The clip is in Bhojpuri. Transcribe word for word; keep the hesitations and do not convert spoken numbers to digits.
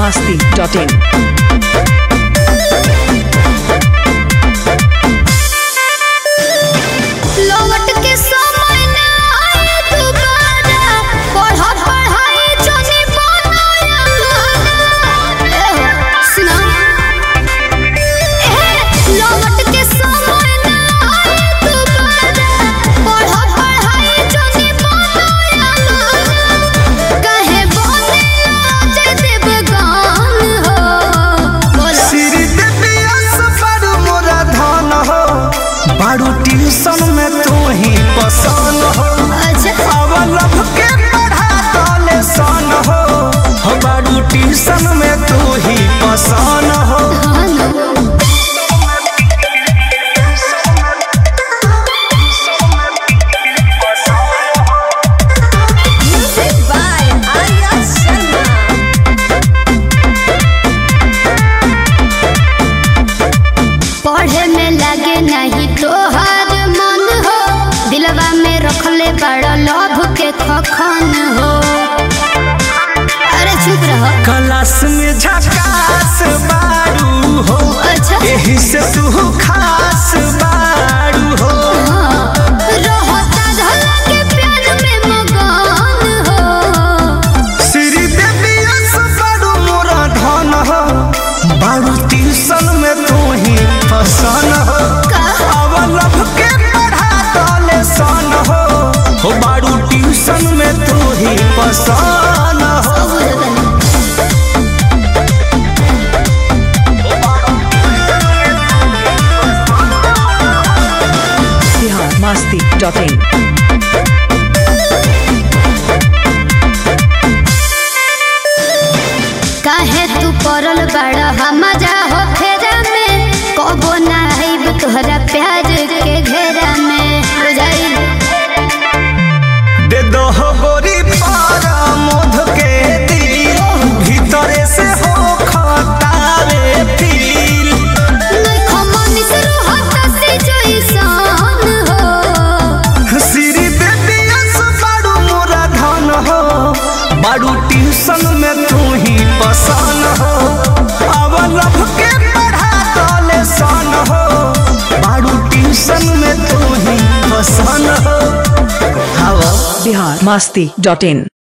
masti dot in. लौट के समय ना आए दोबारा, पढ़ा पढ़ाई जोनी बनाया सुना। लौट के समय ना आए दोबारा, पढ़ा पढ़ाई जोनी बनाया कहे बोले जय देवगान हो। श्री देविया सफर मोरा धन हो, बारू ट्यूशन में तू ही पसंद हो। अवलभ के पढ़ा तले सन हो, बारू ट्यूशन में तू ही पसंद हो। पढ़े में लगे नहीं तोहर मन हो, दिलवा में रखले बड़ा लोभ के खखन हो। अरे चुप रहो। क्लास में झकास बारू हो, अच्छा यही से तू खास बारू हो। रहता धला के प्यार में मगन हो। श्री देविया सफर मोरा धन हो, बारू ट्यूशन में तू ही पसंद हो। अवलभ के पढ़ा तले सन हो, बारू ट्यूशन में तू ही पसंद हो। Bihar masti dot in. काहे तू पड़ल बड़ा मजा हो फेरा में, कबो ना आइब तोहरा प्यार के घेरा में। बुझाई दे दो हो गोरी पारा मध के दिल, भीतरे से हो खतावे फील। नइखो मनीष रोहता से जइसन हो। श्री देविया सफर मोरा धन हो, बारू ट्यूशन में तू ही पसंद हो। अवलभ के पढ़ा तले सन हो, बारू ट्यूशन में तू ही पसंद हो। Bihar masti dot in.